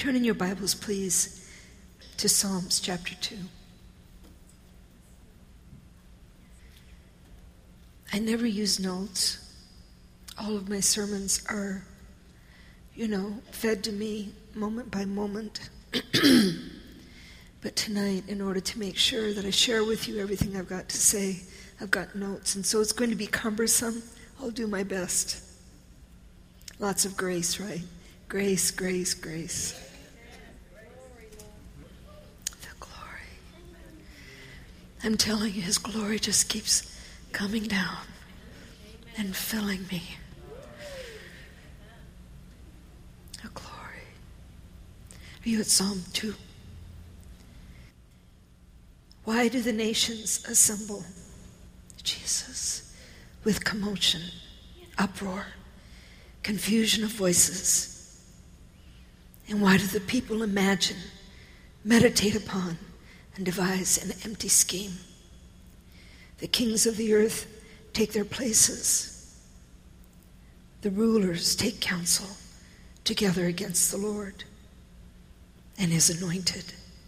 Turn in your Bibles, please, to Psalms chapter 2. I never use notes. All of my sermons are, fed to me moment by moment. But tonight, in order to make sure that I share with you everything I've got to say, I've got notes. And so it's going to be cumbersome. I'll do my best. Lots of grace, right? Grace, grace, grace. The glory. I'm telling you, His glory just keeps coming down and filling me. The glory. Are you at Psalm 2? Why do the nations assemble? Jesus, with commotion, uproar, confusion of voices. And why do the people imagine, meditate upon, and devise an empty scheme? The kings of the earth take their places. The rulers take counsel together against the Lord and His anointed.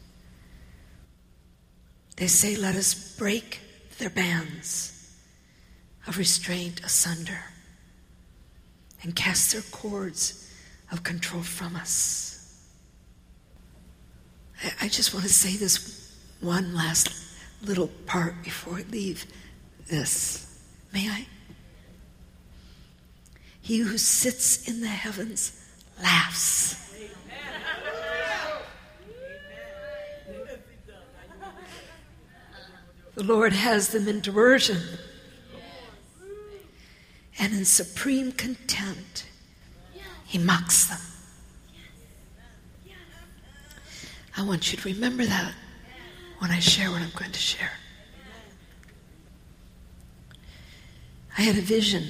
They say, let us break their bands of restraint asunder and cast their cords of control from us. I just want to say this one last little part before I leave this. May I? He who sits in the heavens laughs. The Lord has them in derision and in supreme contempt. He mocks them. I want you to remember that when I share what I'm going to share. I had a vision.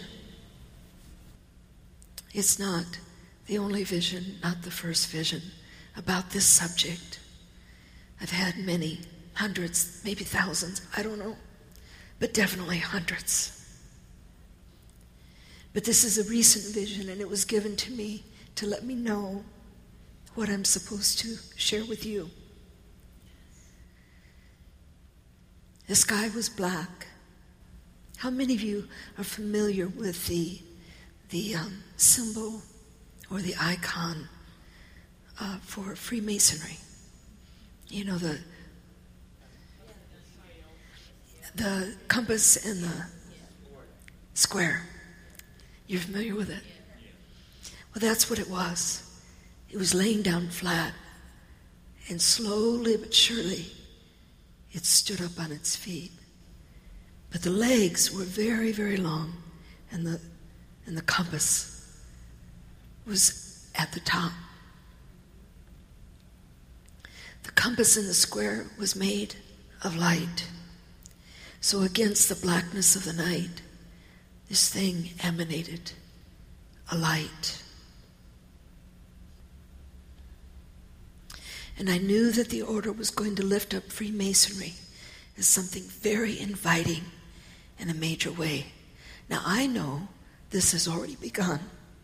It's not the only vision, not the first vision about this subject. I've had many, hundreds, maybe thousands, I don't know, but definitely hundreds. But this is a recent vision, and it was given to me to let me know what I'm supposed to share with you. The sky was black. How many of you are familiar with the symbol or the icon for Freemasonry? You know, the compass and the square. You're familiar with it? Well, that's what it was. It was laying down flat, and slowly but surely it stood up on its feet. But the legs were very, very long, and the compass was at the top. The compass in the square was made of light. So against the blackness of the night, this thing emanated a light. And I knew that the order was going to lift up Freemasonry as something very inviting in a major way. Now I know this has already begun.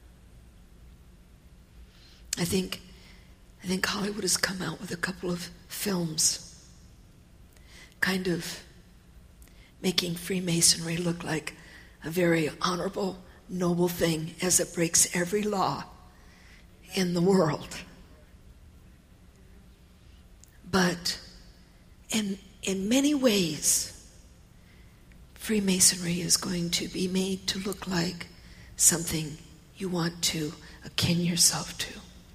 I think Hollywood has come out with a couple of films kind of making Freemasonry look like a very honorable, noble thing as it breaks every law in the world. But in many ways, Freemasonry is going to be made to look like something you want to akin yourself to.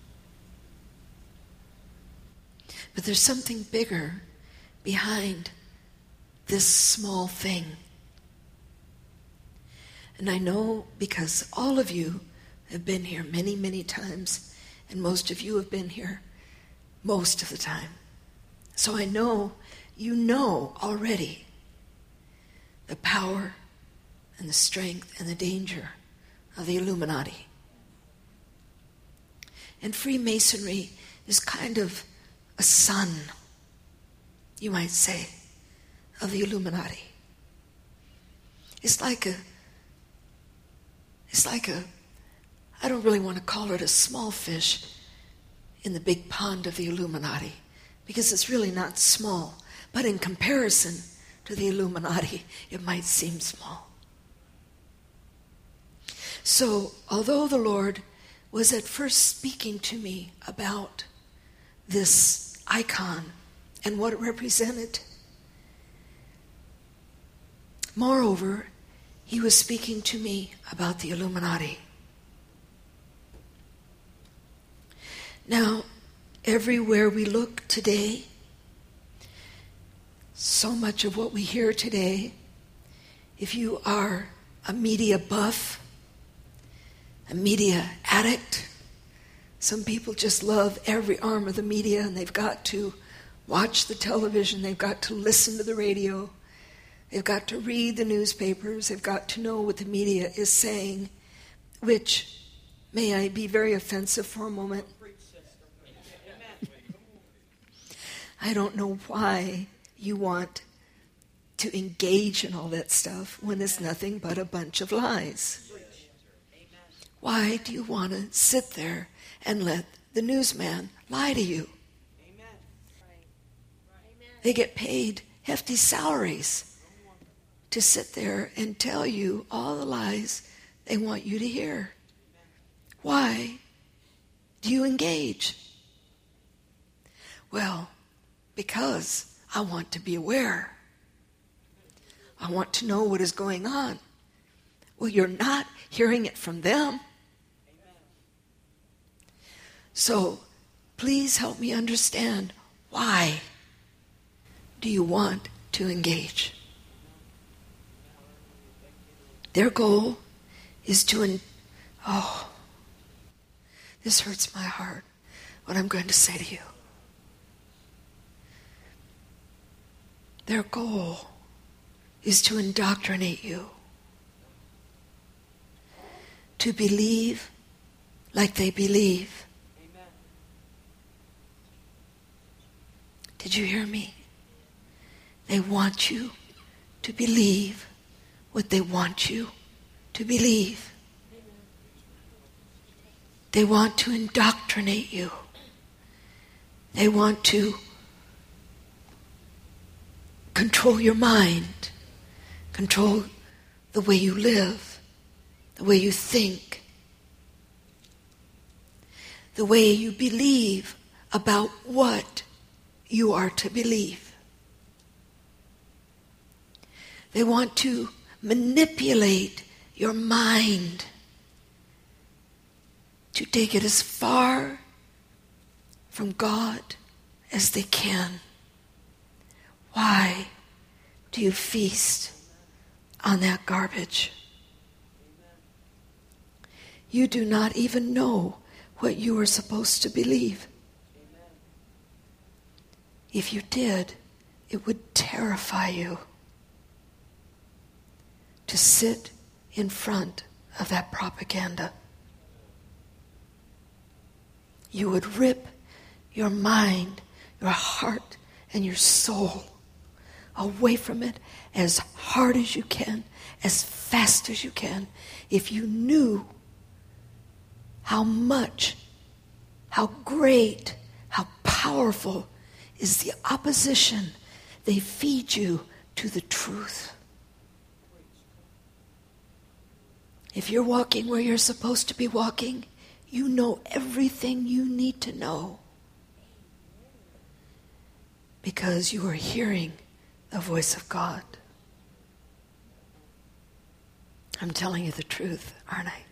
But there's something bigger behind this small thing. And I know because all of you have been here many, many times, and most of you have been here most of the time. So I know you know already the power and the strength and the danger of the Illuminati. And Freemasonry is kind of a son, you might say, of the Illuminati. It's like a, I don't really want to call it a small fish in the big pond of the Illuminati, because it's really not small. But in comparison to the Illuminati, it might seem small. So, although the Lord was at first speaking to me about this icon and what it represented, moreover, he was speaking to me about the Illuminati. Now, everywhere we look today, so much of what we hear today, if you are a media buff, a media addict, some people just love every arm of the media, and they've got to watch the television, they've got to listen to the radio, they've got to read the newspapers, they've got to know what the media is saying, which, may I be very offensive for a moment? I don't know why you want to engage in all that stuff when it's nothing but a bunch of lies. Why do you want to sit there and let the newsman lie to you? They get paid hefty salaries to sit there and tell you all the lies they want you to hear. Why do you engage? Well, because I want to be aware. I want to know what is going on. Well, you're not hearing it from them. So, please help me understand, why do you want to engage? Their goal is to, this hurts my heart, what I'm going to say to you. Their goal is to indoctrinate you, to believe like they believe. Amen. Did you hear me? They want you to believe what they want you to believe. They want to indoctrinate you. They want to control your mind, control the way you live, the way you think, the way you believe about what you are to believe. They want to manipulate your mind to take it as far from God as they can. Why do you feast on that garbage? You do not even know what you are supposed to believe. If you did, it would terrify you to sit in front of that propaganda. You would rip your mind, your heart, and your soul away from it as hard as you can, as fast as you can, if you knew how much, how great, how powerful is the opposition they feed you to the truth. If you're walking where you're supposed to be walking, you know everything you need to know, because you are hearing the voice of God. I'm telling you the truth, aren't I?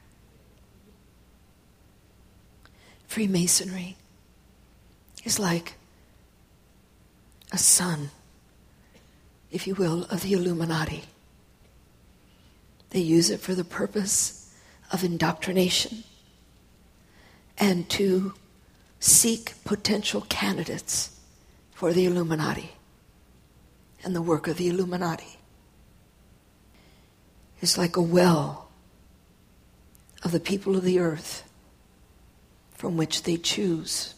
Freemasonry is like a son, if you will, of the Illuminati. They use it for the purpose of indoctrination and to seek potential candidates for the Illuminati and the work of the Illuminati. It's like a well of the people of the earth from which they choose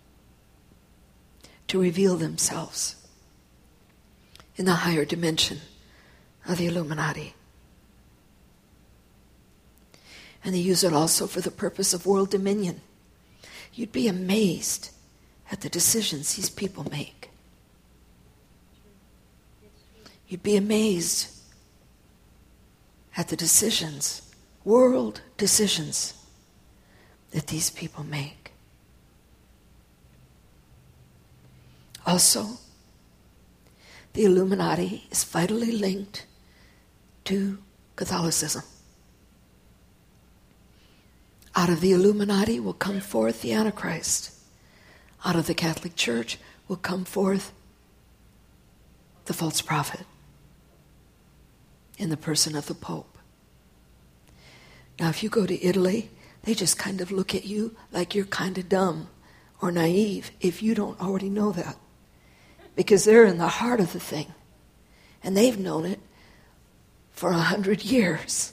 to reveal themselves in the higher dimension of the Illuminati. And they use it also for the purpose of world dominion. You'd be amazed at the decisions these people make. You'd be amazed at the decisions, world decisions, that these people make. Also, the Illuminati is vitally linked to Catholicism. Out of the Illuminati will come forth the Antichrist. Out of the Catholic Church will come forth the false prophet in the person of the Pope. Now, if you go to Italy, they just kind of look at you like you're kind of dumb or naive if you don't already know that. Because they're in the heart of the thing. And they've known it for 100 years.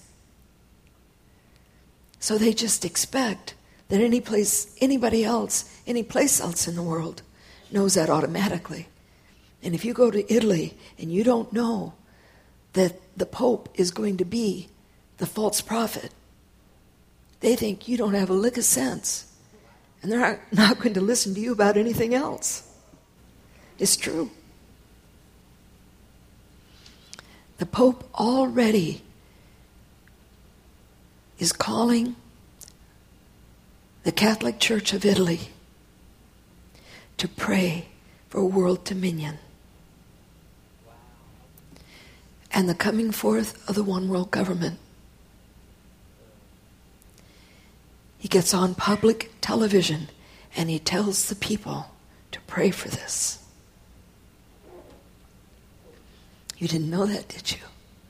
So they just expect that any place else in the world knows that automatically. And if you go to Italy and you don't know that the Pope is going to be the false prophet, they think you don't have a lick of sense. And they're not going to listen to you about anything else. It's true. The Pope already is calling the Catholic Church of Italy to pray for world dominion and the coming forth of the one world government. He gets on public television and he tells the people to pray for this. You didn't know that, did you?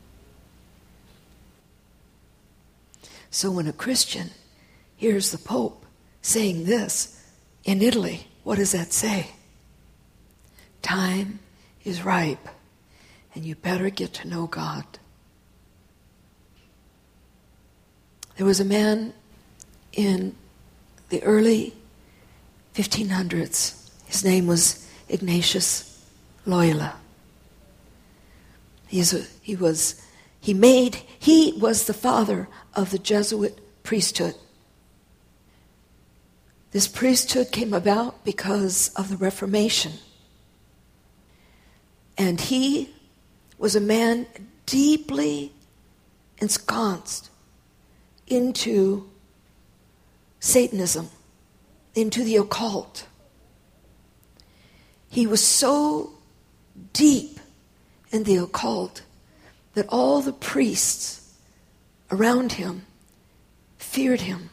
So when a Christian hears the Pope saying this in Italy, what does that say? Time is ripe, and you better get to know God. There was a man in the early 1500s. His name was Ignatius Loyola. He was the father of the Jesuit priesthood. This priesthood came about because of the Reformation. And he was a man deeply ensconced into Satanism, into the occult. He was so deep in the occult that all the priests around him feared him.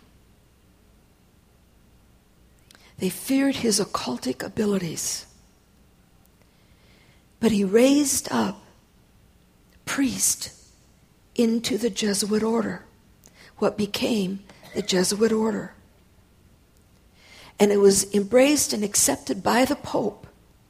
They feared his occultic abilities. But he raised up priests into the Jesuit order, what became the Jesuit order. And it was embraced and accepted by the Pope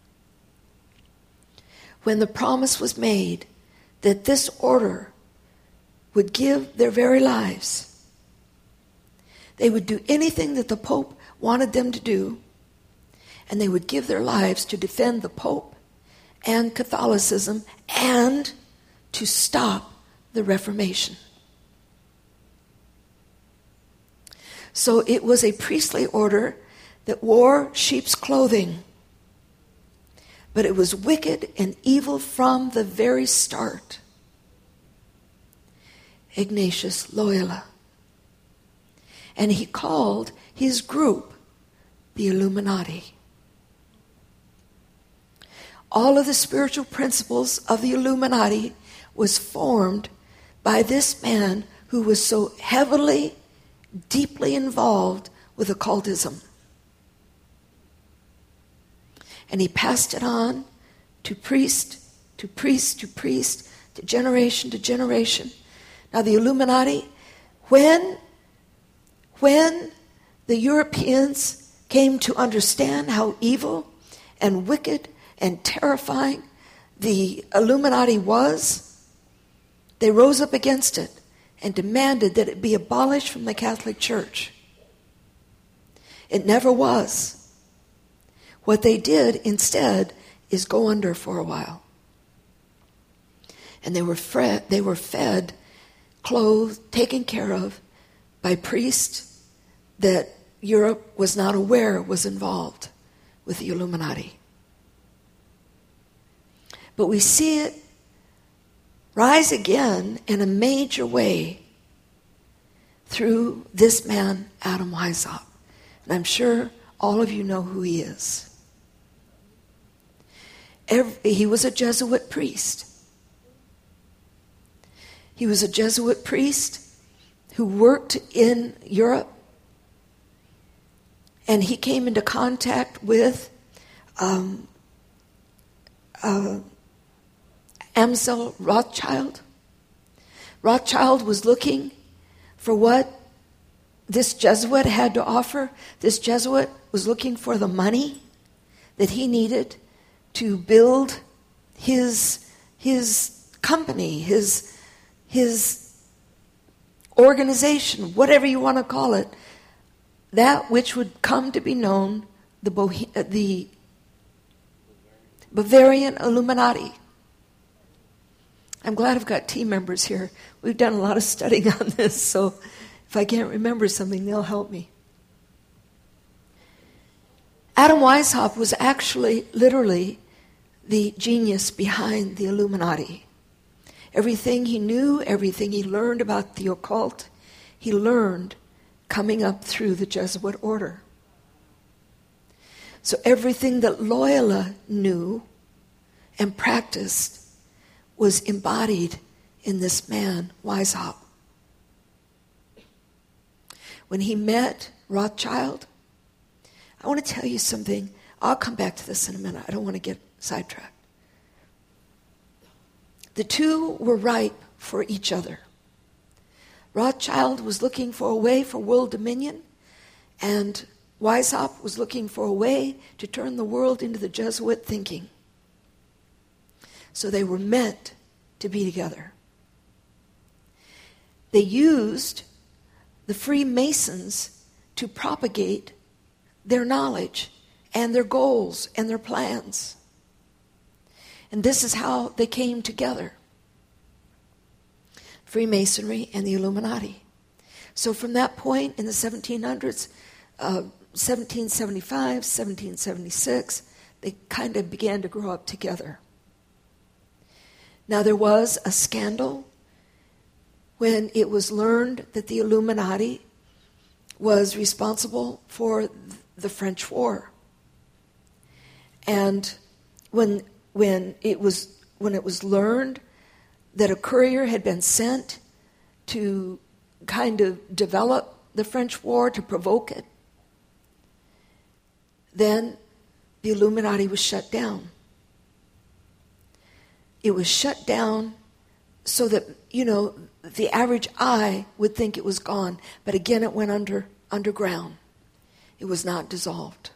when the promise was made that this order would give their very lives. They would do anything that the Pope wanted them to do, and they would give their lives to defend the Pope and Catholicism and to stop the Reformation. So it was a priestly order that wore sheep's clothing, but it was wicked and evil from the very start. Ignatius Loyola. And he called his group the Illuminati. All of the spiritual principles of the Illuminati was formed by this man who was so heavily, deeply involved with occultism. And he passed it on to priest, to priest, to priest, to generation to generation. Now the Illuminati, when the Europeans came to understand how evil and wicked and terrifying the Illuminati was, they rose up against it and demanded that it be abolished from the Catholic Church. It never was. What they did instead is go under for a while. And they were fed, clothed, taken care of by priests that Europe was not aware was involved with the Illuminati. But we see it rise again in a major way through this man, Adam Weishaupt. And I'm sure all of you know who he is. He was a Jesuit priest. He was a Jesuit priest who worked in Europe. And he came into contact with Amsel Rothschild. Rothschild was looking for what this Jesuit had to offer. This Jesuit was looking for the money that he needed to build his company, his organization, whatever you want to call it, that which would come to be known the Bavarian Illuminati. I'm glad I've got team members here. We've done a lot of studying on this, so if I can't remember something, they'll help me. Adam Weishaupt was actually, literally, the genius behind the Illuminati. Everything he knew, everything he learned about the occult, he learned coming up through the Jesuit order. So everything that Loyola knew and practiced was embodied in this man, Weishaupt. When he met Rothschild, I want to tell you something. I'll come back to this in a minute. I don't want to get sidetracked. The two were ripe for each other. Rothschild was looking for a way for world dominion, and Weishaupt was looking for a way to turn the world into the Jesuit thinking. So they were meant to be together. They used the Freemasons to propagate their knowledge and their goals and their plans. And this is how they came together. Freemasonry and the Illuminati. So from that point in the 1700s, 1775, 1776, they kind of began to grow up together. Now there was a scandal when it was learned that the Illuminati was responsible for the French War. And when it was learned that a courier had been sent to kind of develop the French War, to provoke it, then the Illuminati was shut down. It was shut down so that, the average eye would think it was gone. But again, it went underground. It was not dissolved.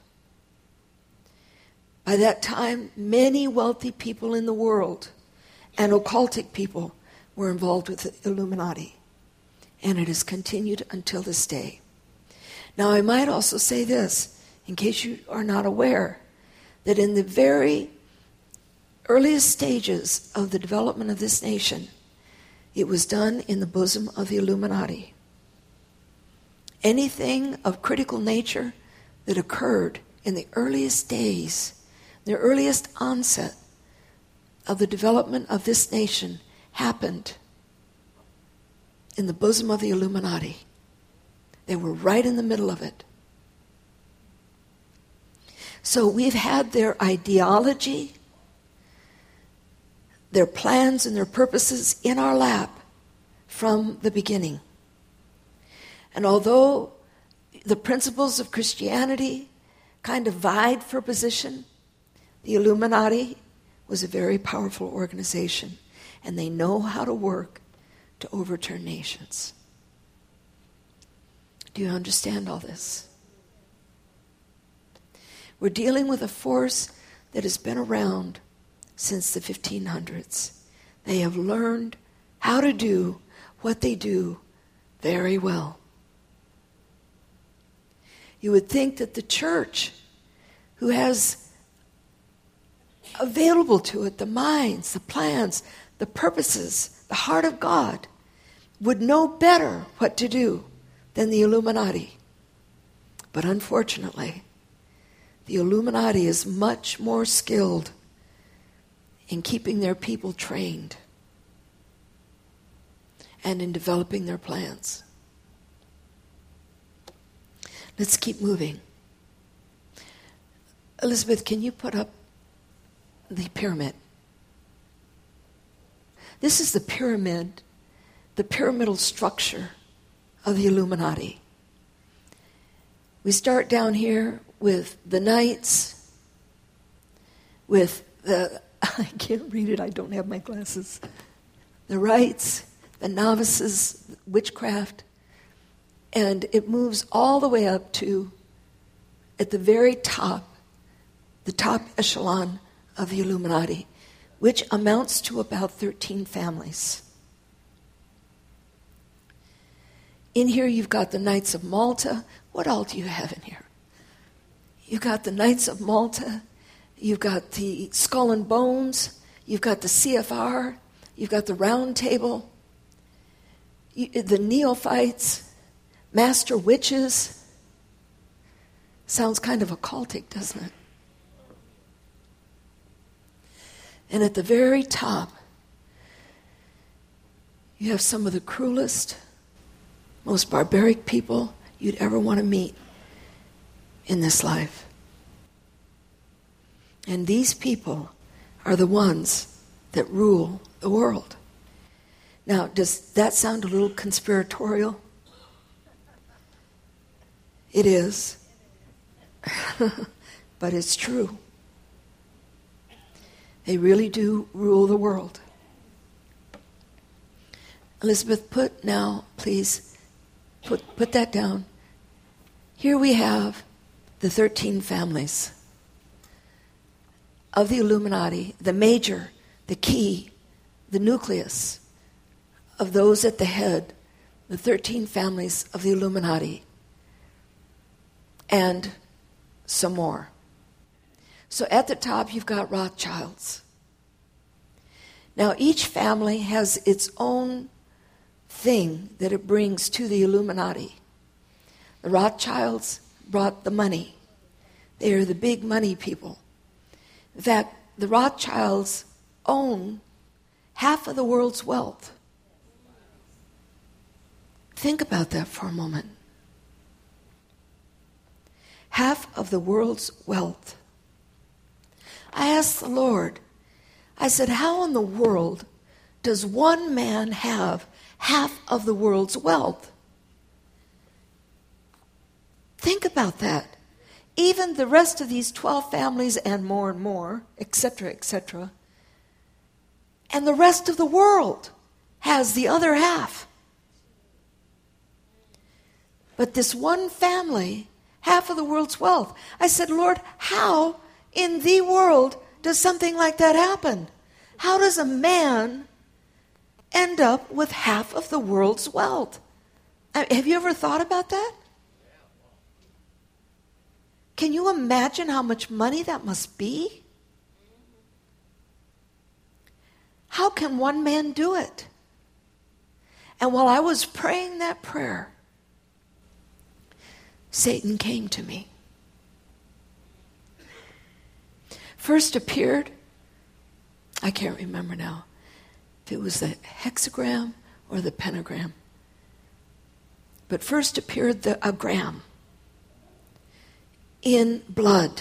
By that time, many wealthy people in the world and occultic people were involved with the Illuminati. And it has continued until this day. Now, I might also say this, in case you are not aware, that in the very earliest stages of the development of this nation, it was done in the bosom of the Illuminati. Anything of critical nature that occurred in the earliest days, the earliest onset of the development of this nation happened in the bosom of the Illuminati. They were right in the middle of it. So we've had their ideology, their plans and their purposes in our lap from the beginning. And although the principles of Christianity kind of vied for position, the Illuminati was a very powerful organization, and they know how to work to overturn nations. Do you understand all this? We're dealing with a force that has been around since the 1500s. They have learned how to do what they do very well. You would think that the church, who has available to it the minds, the plans, the purposes, the heart of God, would know better what to do than the Illuminati. But unfortunately, the Illuminati is much more skilled in keeping their people trained and in developing their plans. Let's keep moving. Elizabeth, can you put up the pyramid? This is the pyramid, the pyramidal structure of the Illuminati. We start down here with the knights, with the, I can't read it, I don't have my glasses, the rites, the novices, witchcraft, and it moves all the way up to, at the very top, the top echelon of the Illuminati, which amounts to about 13 families. In here you've got the Knights of Malta. What all do you have in here? You've got the Knights of Malta. You've got the Skull and Bones. You've got the CFR. You've got the Round Table. The Neophytes. Master Witches. Sounds kind of occultic, doesn't it? And at the very top, you have some of the cruelest, most barbaric people you'd ever want to meet in this life. And these people are the ones that rule the world. Now, does that sound a little conspiratorial? It is. But it's true. They really do rule the world. Elizabeth, please, put that down. Here we have the 13 families of the Illuminati, the major, the key, the nucleus of those at the head, the 13 families of the Illuminati, and some more. So at the top, you've got Rothschilds. Now, each family has its own thing that it brings to the Illuminati. The Rothschilds brought the money. They are the big money people. In fact, the Rothschilds own half of the world's wealth. Think about that for a moment. Half of the world's wealth. I asked the Lord, I said, how in the world does one man have half of the world's wealth? Think about that. Even the rest of these 12 families and more, etc., and the rest of the world has the other half. But this one family, half of the world's wealth. I said, Lord, how in the world does something like that happen? How does a man end up with half of the world's wealth? Have you ever thought about that? Can you imagine how much money that must be? How can one man do it? And while I was praying that prayer, Satan came to me. First appeared, I can't remember now, if it was the hexagram or the pentagram. But first appeared a gram in blood.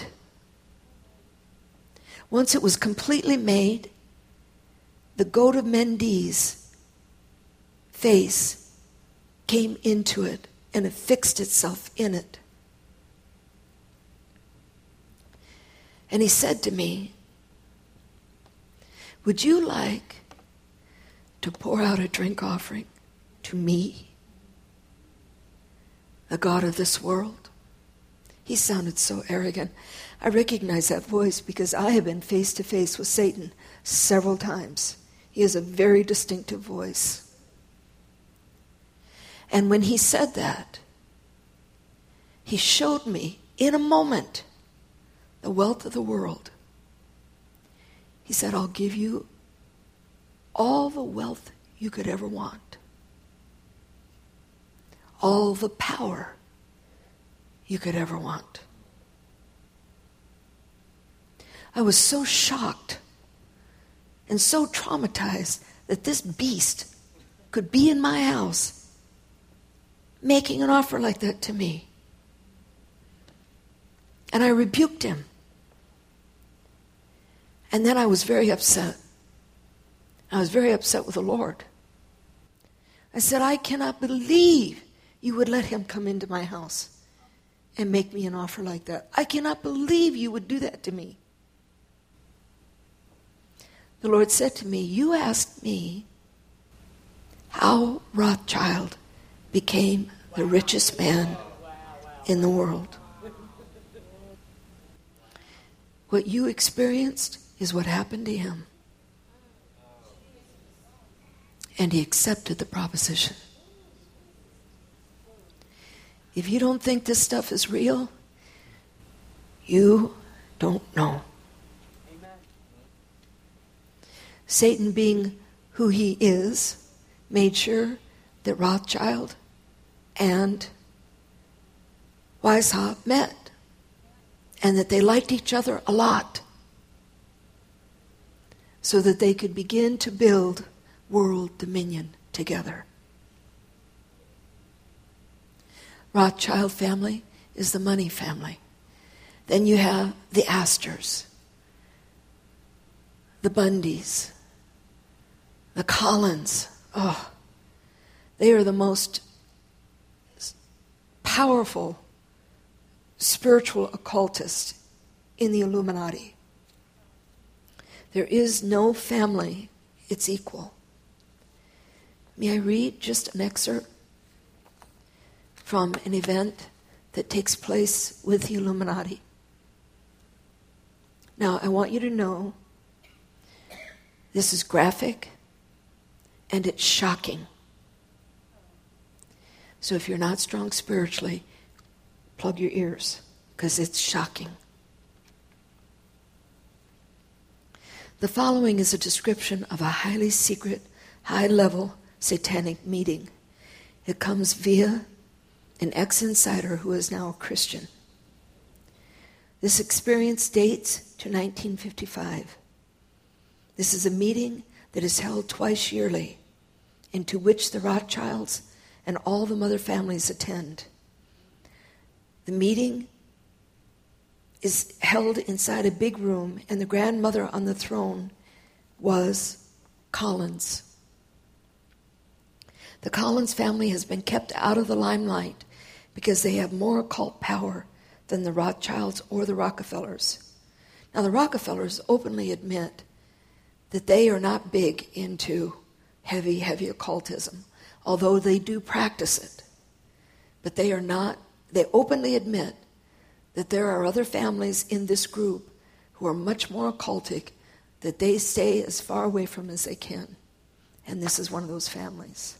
Once it was completely made, the goat of Mendes face came into it and it fixed itself in it. And he said to me, would you like to pour out a drink offering to me, the God of this world? He sounded so arrogant. I recognize that voice because I have been face to face with Satan several times. He has a very distinctive voice. And when he said that, he showed me in a moment the wealth of the world. He said, I'll give you all the wealth you could ever want. All the power you could ever want. I was so shocked and so traumatized that this beast could be in my house making an offer like that to me. And I rebuked him. And then I was very upset. I was very upset with the Lord. I said, I cannot believe you would let him come into my house and make me an offer like that. I cannot believe you would do that to me. The Lord said to me, you asked me how Rothschild became the richest man in the world. What you experienced is what happened to him. And he accepted the proposition. If you don't think this stuff is real, you don't know. Amen. Satan, being who he is, made sure that Rothschild and Weishaupt met, and that they liked each other a lot, so that they could begin to build world dominion together. Rothschild family is the money family. Then you have the Astors, the Bundys, the Collins. Oh, they are the most powerful spiritual occultists in the Illuminati. There is no family its equal. May I read just an excerpt from an event that takes place with the Illuminati? Now, I want you to know this is graphic and it's shocking. So if you're not strong spiritually, plug your ears, because it's shocking. The following is a description of a highly secret, high-level satanic meeting. It comes via an ex-insider who is now a Christian. This experience dates to 1955. This is a meeting that is held twice yearly, into which the Rothschilds and all the mother families attend. The meeting is held inside a big room, and the grandmother on the throne was Collins. The Collins family has been kept out of the limelight because they have more occult power than the Rothschilds or the Rockefellers. Now, the Rockefellers openly admit that they are not big into heavy occultism, although they do practice it. But they openly admit that there are other families in this group who are much more occultic, that they stay as far away from as they can. And this is one of those families.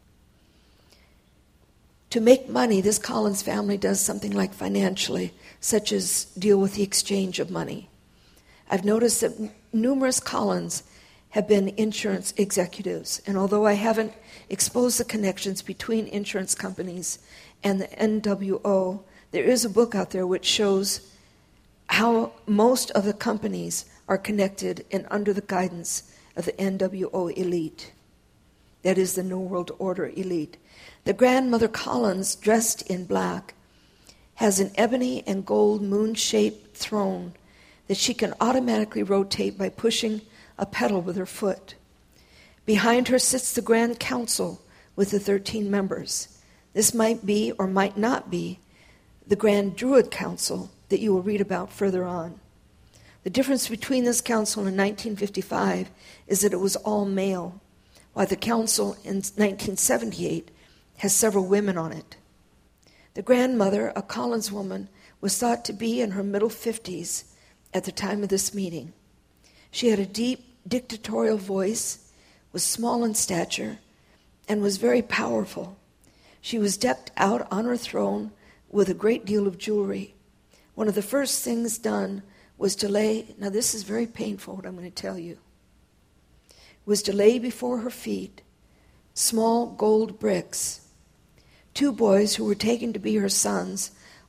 To make money, this Collins family does something like financially, such as deal with the exchange of money. I've noticed that numerous Collins have been insurance executives, and although I haven't exposed the connections between insurance companies and the NWO, there is a book out there which shows how most of the companies are connected and under the guidance of the NWO elite. That is the New World Order elite. The grandmother Collins, dressed in black, has an ebony and gold moon-shaped throne that she can automatically rotate by pushing a pedal with her foot. Behind her sits the Grand Council with the 13 members. This might be or might not be the Grand Druid Council that you will read about further on. The difference between this council in 1955 is that it was all male, while the council in 1978 has several women on it. The grandmother, a Collins woman, was thought to be in her middle 50s at the time of this meeting. She had a deep dictatorial voice, was small in stature, and was very powerful. She was decked out on her throne with a great deal of jewelry. One of the first things done was to lay, now this is very painful what I'm going to tell you, was to lay before her feet small gold bricks. Two boys who were taken to be her sons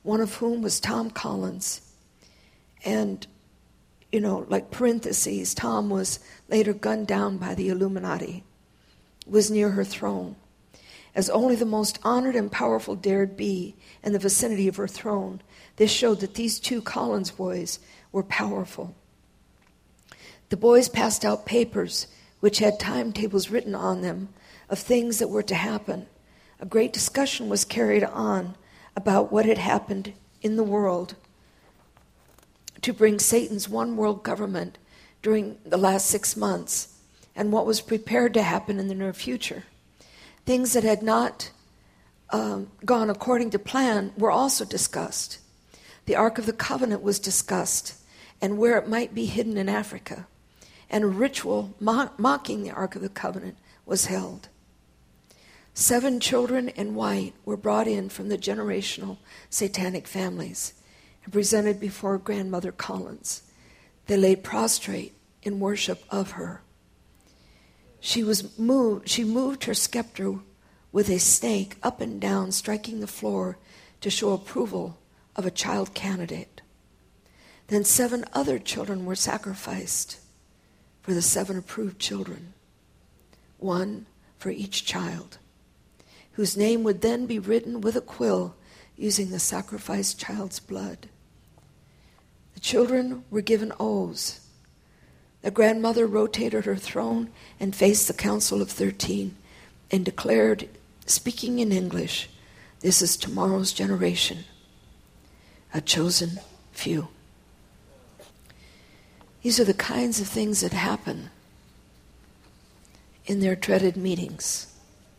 one of whom was Tom Collins. And, like parentheses, Tom was later gunned down by the Illuminati, was near her throne. As only the most honored and powerful dared be in the vicinity of her throne, this showed that these two Collins boys were powerful. The boys passed out papers which had timetables written on them of things that were to happen. A great discussion was carried on about what had happened in the world to bring Satan's one world government during the last 6 months and what was prepared to happen in the near future. Things that had not gone according to plan were also discussed. The Ark of the Covenant was discussed and where it might be hidden in Africa. And a ritual mocking the Ark of the Covenant was held. 7 children in white were brought in from the generational satanic families and presented before Grandmother Collins. They lay prostrate in worship of her. She moved her scepter with a snake up and down, striking the floor to show approval of a child candidate. Then 7 other children were sacrificed for the 7 approved children, 1 for each child, whose name would then be written with a quill using the sacrificed child's blood. The children were given oaths. The grandmother rotated her throne and faced the Council of 13 and declared, speaking in English, "This is tomorrow's generation, a chosen few." These are the kinds of things that happen in their dreaded meetings.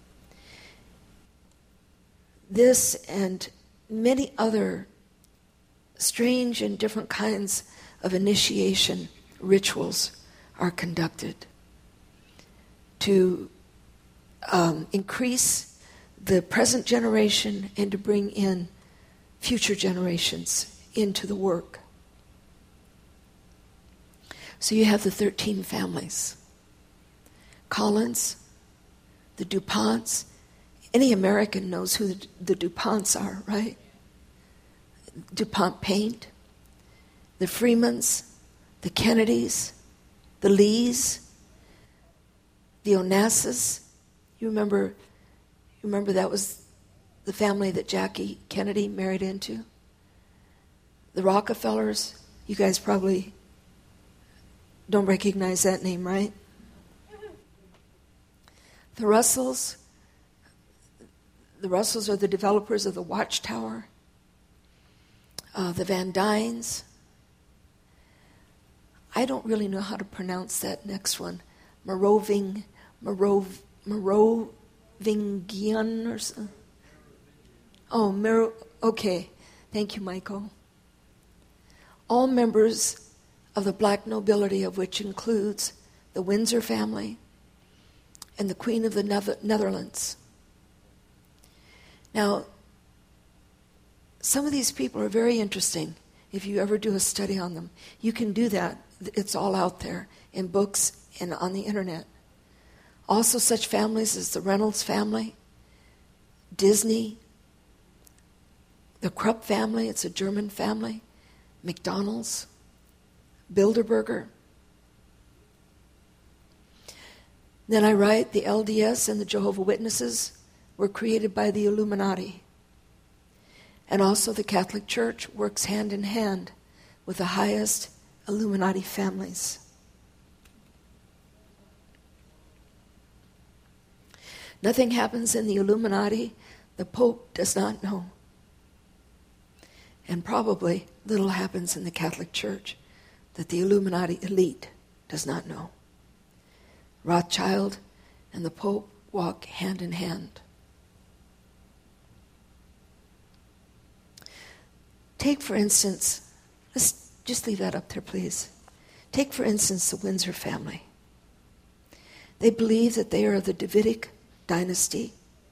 This and many other strange and different kinds of initiation rituals are conducted to increase the present generation and to bring in future generations into the work. So you have the 13 families. Collins, the DuPonts. Any American knows who the DuPonts are, right? DuPont Paint, the Freemans, the Kennedys, the Lees, the Onassis. You remember that was the family that Jackie Kennedy married into? The Rockefellers. You guys probably don't recognize that name, right? The Russells. The Russells are the developers of the Watchtower. The Van Dynes. I don't really know how to pronounce that next one. Merovingian or something. Oh, okay. Thank you, Michael. All members of the black nobility, of which includes the Windsor family and the Queen of the Netherlands. Now, some of these people are very interesting. If you ever do a study on them, you can do that. It's all out there in books and on the internet. Also such families as the Reynolds family, Disney, the Krupp family, it's a German family, McDonald's, Bilderberger. Then I write, the LDS and the Jehovah's Witnesses were created by the Illuminati. And also the Catholic Church works hand in hand with the highest Illuminati families. Nothing happens in the Illuminati the Pope does not know. And probably little happens in the Catholic Church that the Illuminati elite does not know. Rothschild and the Pope walk hand in hand. Take, for instance, let's just leave that up there, please. Take, for instance, the Windsor family. They believe that they are the Davidic dynasty.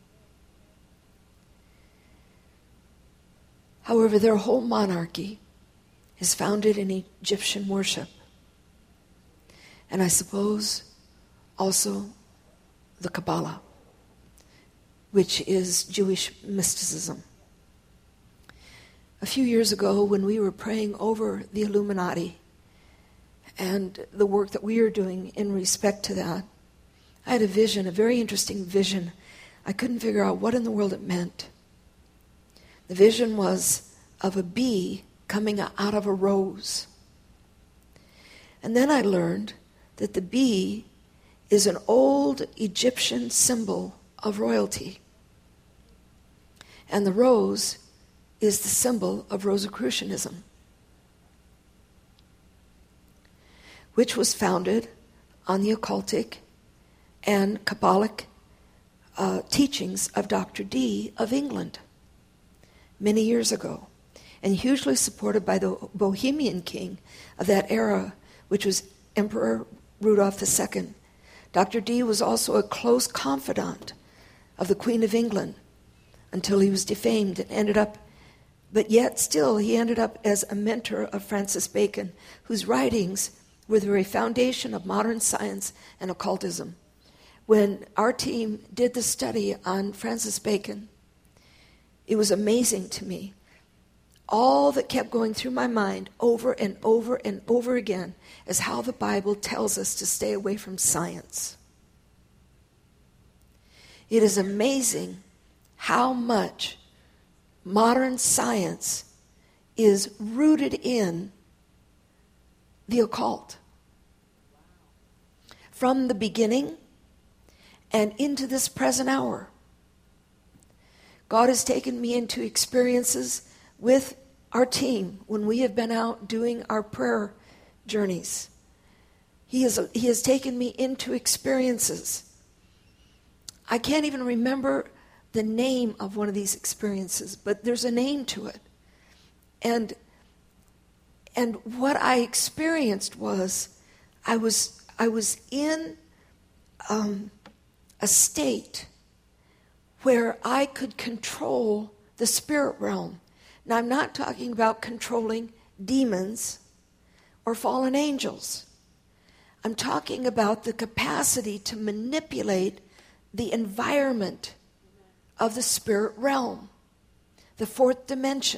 However, their whole monarchy is founded in Egyptian worship. And I suppose also the Kabbalah, which is Jewish mysticism. A few years ago, when we were praying over the Illuminati and the work that we are doing in respect to that, I had a vision, a very interesting vision. I couldn't figure out what in the world it meant. The vision was of a bee coming out of a rose. And then I learned that the bee is an old Egyptian symbol of royalty. And the rose is the symbol of Rosicrucianism, which was founded on the occultic and Kabbalic teachings of Dr. Dee of England many years ago, and hugely supported by the Bohemian king of that era, which was Emperor Rudolph II. Dr. Dee was also a close confidant of the Queen of England until he was defamed and ended up, but yet still he ended up as a mentor of Francis Bacon, whose writings were the very foundation of modern science and occultism. When our team did the study on Francis Bacon, it was amazing to me. All that kept going through my mind over and over and over again is how the Bible tells us to stay away from science. It is amazing how much modern science is rooted in the occult. From the beginning and into this present hour, God has taken me into experiences with our team when we have been out doing our prayer journeys. He has taken me into experiences. I can't even remember the name of one of these experiences, but there's a name to it. And what I experienced was I was in a state where I could control the spirit realm. Now, I'm not talking about controlling demons or fallen angels. I'm talking about the capacity to manipulate the environment of the spirit realm, the fourth dimension.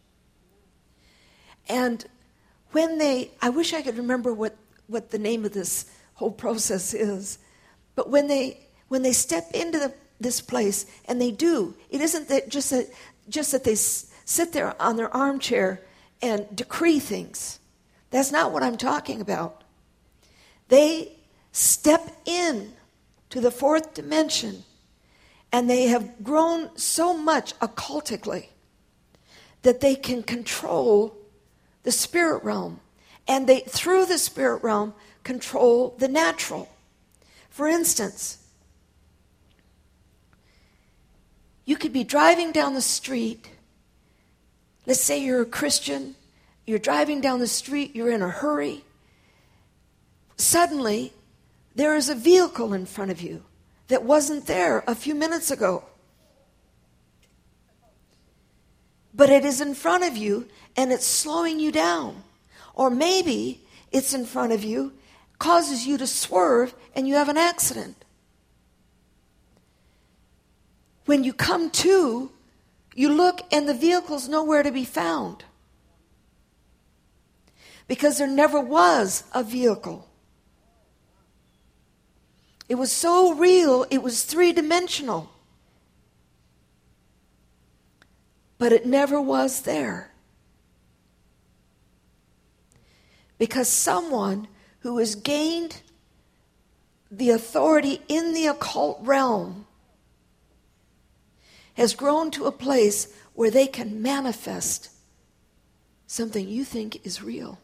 And I wish I could remember what the name of this whole process is, but when they step into this place, and they do, it isn't that just that they sit there on their armchair and decree things. That's not what I'm talking about. They step in to the fourth dimension, and they have grown so much occultically that they can control the spirit realm, and they, through the spirit realm, control the natural. For instance, you could be driving down the street. Let's say you're a Christian. You're driving down the street. You're in a hurry. Suddenly, there is a vehicle in front of you that wasn't there a few minutes ago. But it is in front of you, and it's slowing you down. Or maybe it's in front of you, causes you to swerve, and you have an accident. When you come to, you look and the vehicle's nowhere to be found. Because there never was a vehicle. It was so real, it was three-dimensional. But it never was there. Because someone who has gained the authority in the occult realm has grown to a place where they can manifest something you think is real.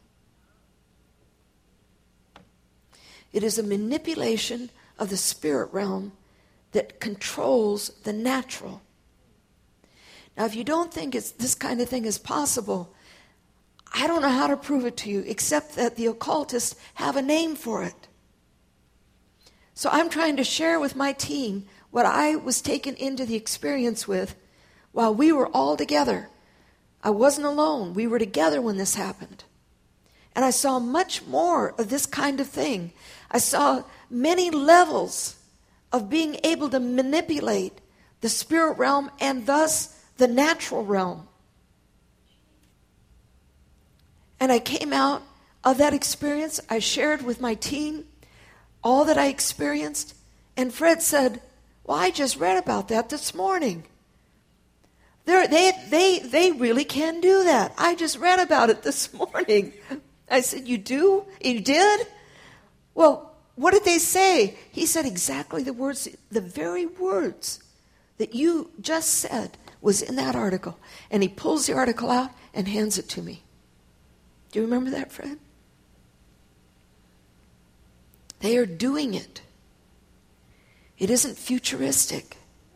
It is a manipulation of the spirit realm that controls the natural. Now, if you don't think this kind of thing is possible, I don't know how to prove it to you, except that the occultists have a name for it. So I'm trying to share with my team what I was taken into the experience with while we were all together. I wasn't alone. We were together when this happened. And I saw much more of this kind of thing. I saw many levels of being able to manipulate the spirit realm and thus the natural realm. And I came out of that experience. I shared with my team all that I experienced. And Fred said, well, I just read about that this morning. They really can do that. I just read about it this morning. I said, you do? You did? Well, what did they say? He said exactly the words, the very words that you just said was in that article. And he pulls the article out and hands it to me. Do you remember that, Fred? They are doing it. It isn't futuristic.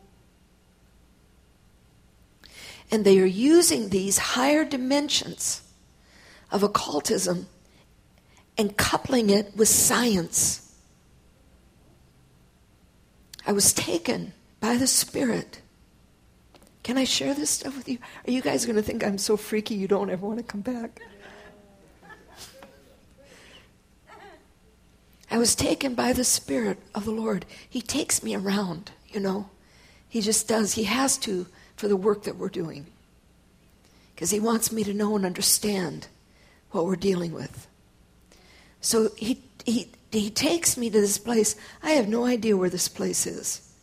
And they are using these higher dimensions of occultism and coupling it with science. I was taken by the Spirit. Can I share this stuff with you? Are you guys going to think I'm so freaky you don't ever want to come back? I was taken by the Spirit of the Lord. He takes me around, you know. He just does. He has to for the work that we're doing. Because he wants me to know and understand what we're dealing with. So he takes me to this place. I have no idea where this place is.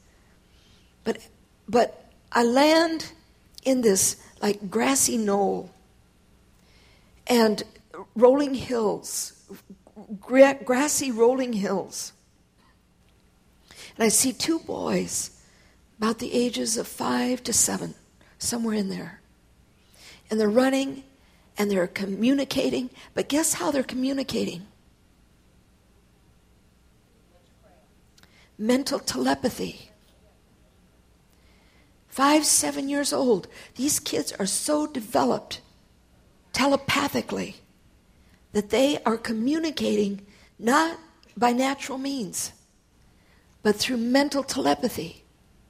But I land in this like grassy knoll and rolling hills, grassy rolling hills. And I see two boys about the ages of 5 to 7, somewhere in there. And they're running and they're communicating. But guess how they're communicating? Mental telepathy. 5, 7 years old. These kids are so developed telepathically that they are communicating not by natural means, but through mental telepathy.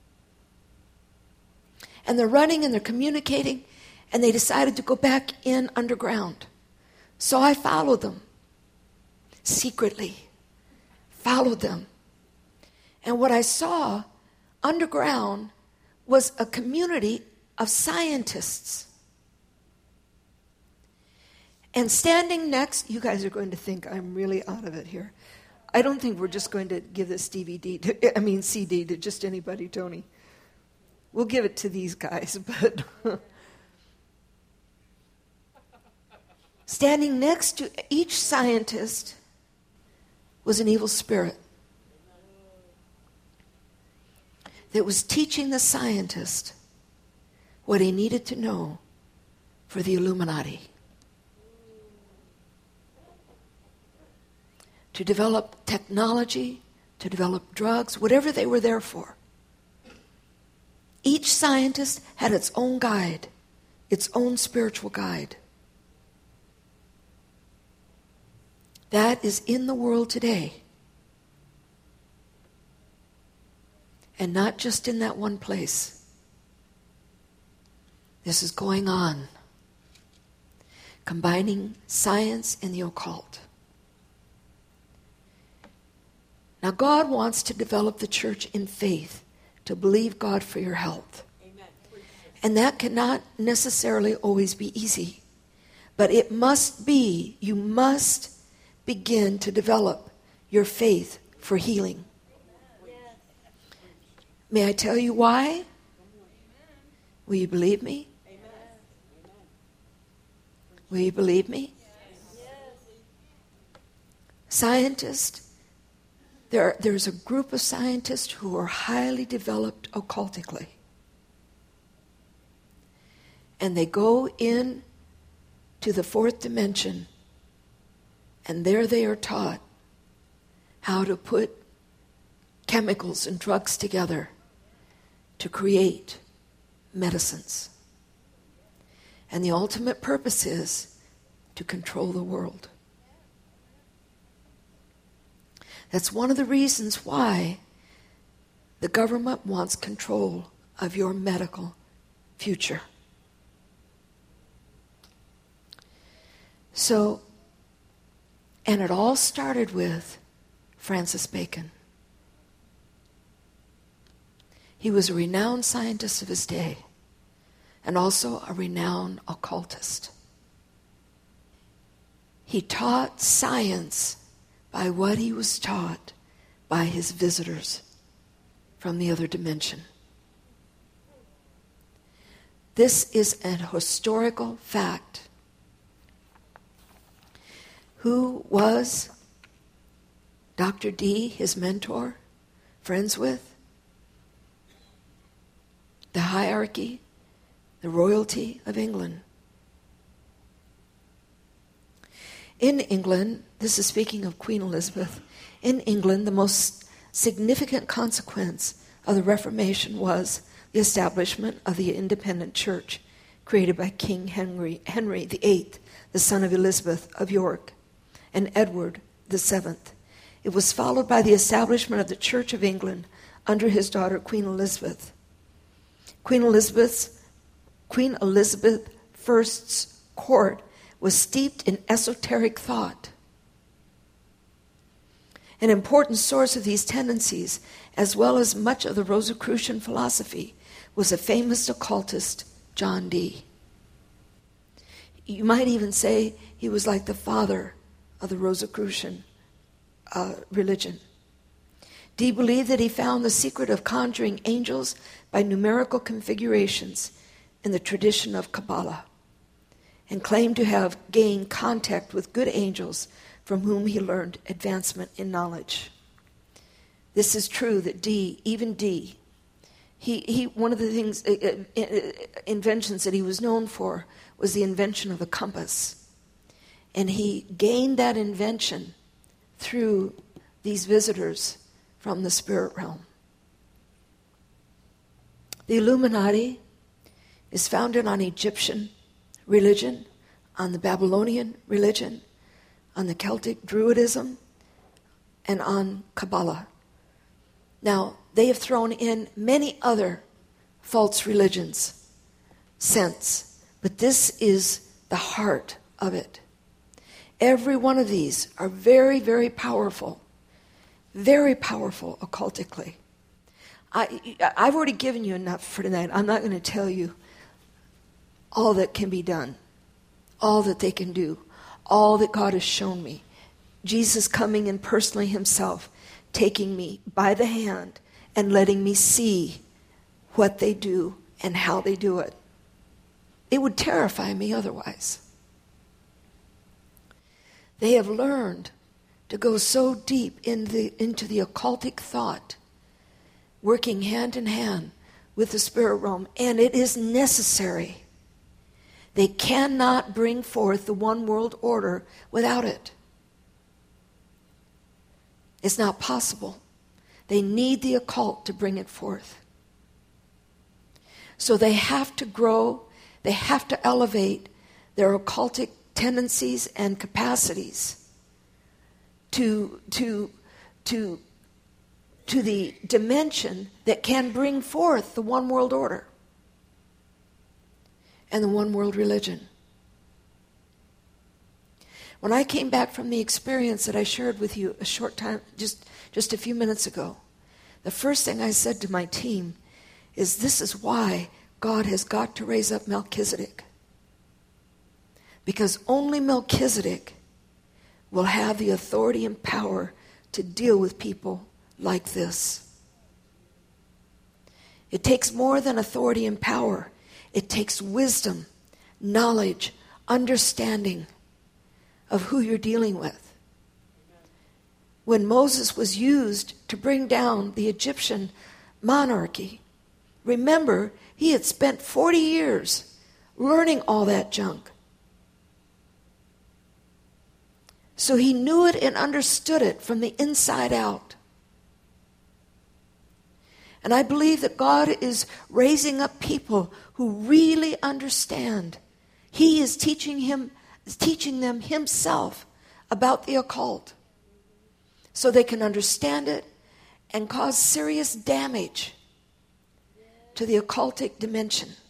And they're running and they're communicating, and they decided to go back in underground. So I followed them, secretly, followed them. And what I saw underground was a community of scientists. And standing next, you guys are going to think I'm really out of it here. I don't think we're just going to give this CD to just anybody, Tony. We'll give it to these guys, but standing next to each scientist was an evil spirit that was teaching the scientist what he needed to know for the Illuminati. To develop technology, to develop drugs, whatever they were there for. Each scientist had its own guide, its own spiritual guide. That is in the world today. And not just in that one place. This is going on. Combining science and the occult. Now God wants to develop the church in faith, to believe God for your health. Amen. And that cannot necessarily always be easy. But it must be, you must begin to develop your faith for healing. May I tell you why? Will you believe me? Will you believe me? Scientists, there's a group of scientists who are highly developed occultically. And they go in to the fourth dimension, and there they are taught how to put chemicals and drugs together to create medicines. And the ultimate purpose is to control the world. That's one of the reasons why the government wants control of your medical future. So, and it all started with Francis Bacon. He was a renowned scientist of his day – and also a renowned occultist. He taught science by what he was taught by his visitors from the other dimension. This is an historical fact. Who was Dr. D, his mentor, friends with? The hierarchy, the royalty of England. In England, this is speaking of Queen Elizabeth, in England, the most significant consequence of the Reformation was the establishment of the independent church created by King Henry VIII, the son of Elizabeth of York, and Edward VII. It was followed by the establishment of the Church of England under his daughter Queen Elizabeth. Queen Elizabeth I's court was steeped in esoteric thought. An important source of these tendencies, as well as much of the Rosicrucian philosophy, was a famous occultist, John Dee. You might even say he was like the father of the Rosicrucian religion. Dee believed that he found the secret of conjuring angels by numerical configurations in the tradition of Kabbalah, and claimed to have gained contact with good angels from whom he learned advancement in knowledge. This is true that even Dee, one of the things, inventions that he was known for was the invention of the compass. And he gained that invention through these visitors from the spirit realm. The Illuminati is founded on Egyptian religion, on the Babylonian religion, on the Celtic Druidism, and on Kabbalah. Now, they have thrown in many other false religions since, but this is the heart of it. Every one of these are very, very powerful occultically. I've already given you enough for tonight. I'm not going to tell you all that can be done, all that they can do, all that God has shown me. Jesus coming in personally himself, taking me by the hand and letting me see what they do and how they do it. It would terrify me otherwise. They have learned to go so deep into the occultic thought, working hand in hand with the spirit realm, and it is necessary. They cannot bring forth the one world order without it. It's not possible. They need the occult to bring it forth. So they have to grow, they have to elevate their occultic tendencies and capacities to the dimension that can bring forth the one world order and the one world religion. When I came back from the experience that I shared with you a short time, just a few minutes ago, the first thing I said to my team is, this is why God has got to raise up Melchizedek. Because only Melchizedek will have the authority and power to deal with people like this. It takes more than authority and power. It takes wisdom, knowledge, understanding of who you're dealing with. When Moses was used to bring down the Egyptian monarchy, remember, he had spent 40 years learning all that junk. So he knew it and understood it from the inside out. And I believe that God is raising up people who really understand. He is teaching them himself about the occult, so they can understand it and cause serious damage to the occultic dimension.